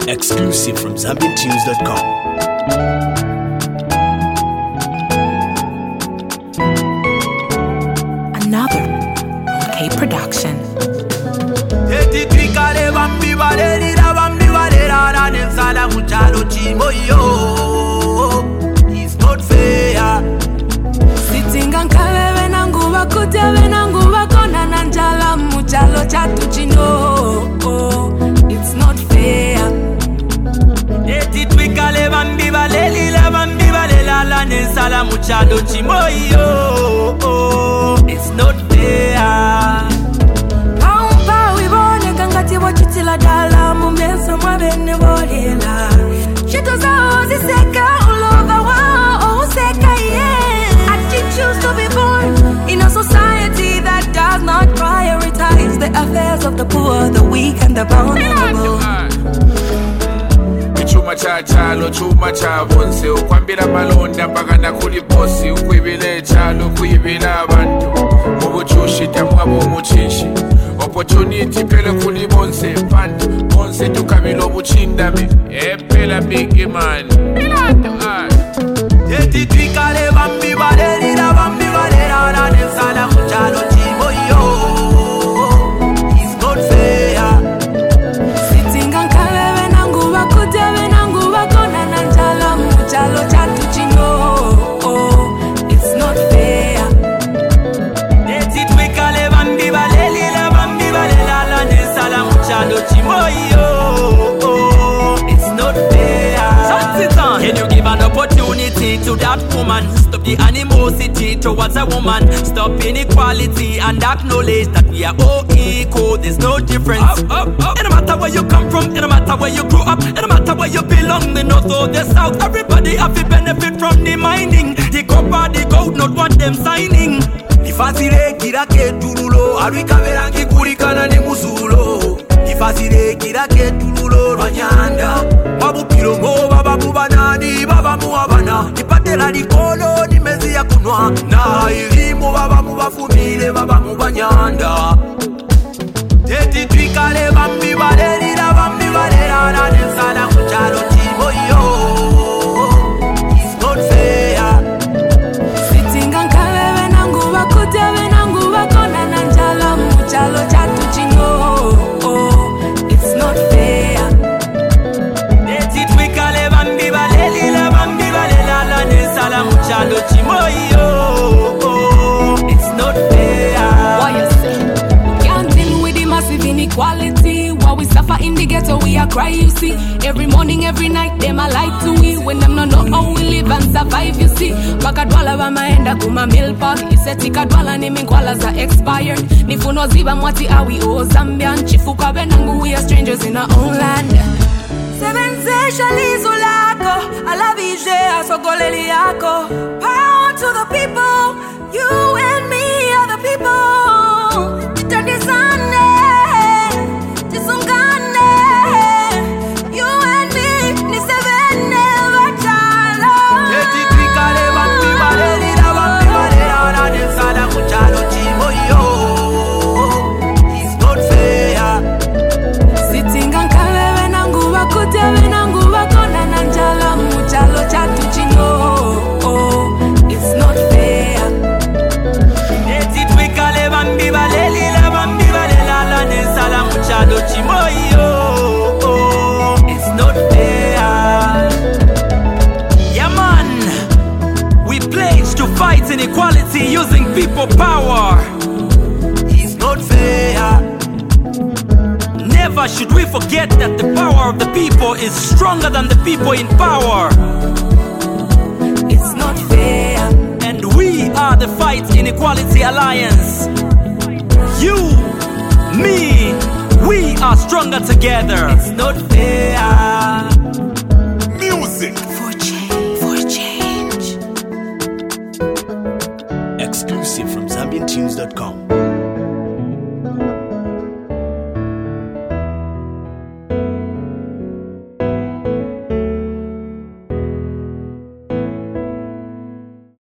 Exclusive from ZambianTunes.com. Another K production. It's not fair. Sitinga nkale venangu vakute venangu vakona nanjala muchalo chatu chino. It's not fair. Twikale bambi baleli la bambi balela la nesala muchalo chimoyo. It's not fair. Kaumpa wibone kangati wachitila dala mumesa mwabene bolela. Shito zao ziseka all over wow seka yeah. I did choose to be born in a society that does not prioritize the affairs of the poor, the weak and the vulnerable. Chuma cha chalo, chuma cha vonse ukwambira malonda mpaka nakuli bosi ukwibile chalo, kwibila abantu mubuchushita mwabo umuchishi opportunity pele kuli bonse pantu bonse tukabilo obuchindami epela big man Twikale bambi baleli la bambi balela la nesala muchalo chimoyo. It's not fair. Sitinga nkale venangu vakute venangu vakona nanjala muchalo chatu chino. It's not fair. Twikale bambi baleli la bambi balela la nesala muchalo chimoyo. It's not fair. Can you give an opportunity to that woman? Stop the animosity towards a woman. Stop inequality and acknowledge that we are all equal. There's no difference. It don't matter where you come from, it don't matter where you grew up, it don't matter where you belong, the north or the south. Everybody have to benefit from the mining. The copper, the gold, not what them signing. Ifasire kirake turulo, arikavera kikurikana ni musulo. Ifasire kirake turulo, rwanyanda. Babu pirongo, babu banani, babu abana. Ipatela likolo, ni mezi ya kunwa. Na ilimu babu bafumile, babu banyanda. Twikale bambi baleli la bambi balela la nesala muchalo chimoyo. It's not fair. Sitinga nkale venangu vakute venangu vakona nanjala muchalo chatu chino. It's not fair. Twikale bambi baleli la bambi balela la nesala muchalo chimoyo. It's not fair. What you say? Can't deal with the massive inequality. While we suffer in the ghetto, we are cry, you see. Every morning, every night, them a lie to we. When them not know how we live and survive, you see. Wakadwala wa maenda kuma milpa. Iseti kadwala ni minkwala za expired. Nifuno ziba mwati awi o Zambian. Chifuka benangu, we are strangers in our own land. Sevenze shalizo lako. Alavije asogoleli yako. Power to the people. You and me are the people. Tutadizane, tisungane. You and me, ni sevene vachalo. Twikale bambi baleli la bambi balela la nesala muchalo chimoyo. It's not fair. Sitinga nkale venangu vakute venangu vakona nanjala muchalo chatu chino. It's not fair. Twikale bambi baleli la bambi balela la nesala muchalo chimoyo. It's not fair. Yeah man, we pledge to fight inequality using people power. It's not fair. Never should we forget that the power of the people is stronger than the people in power. It's not fair. And we are the Fight Inequality Alliance. You, me, we are stronger together. It's not fair. music. For change. Exclusive from ZambianTunes.com.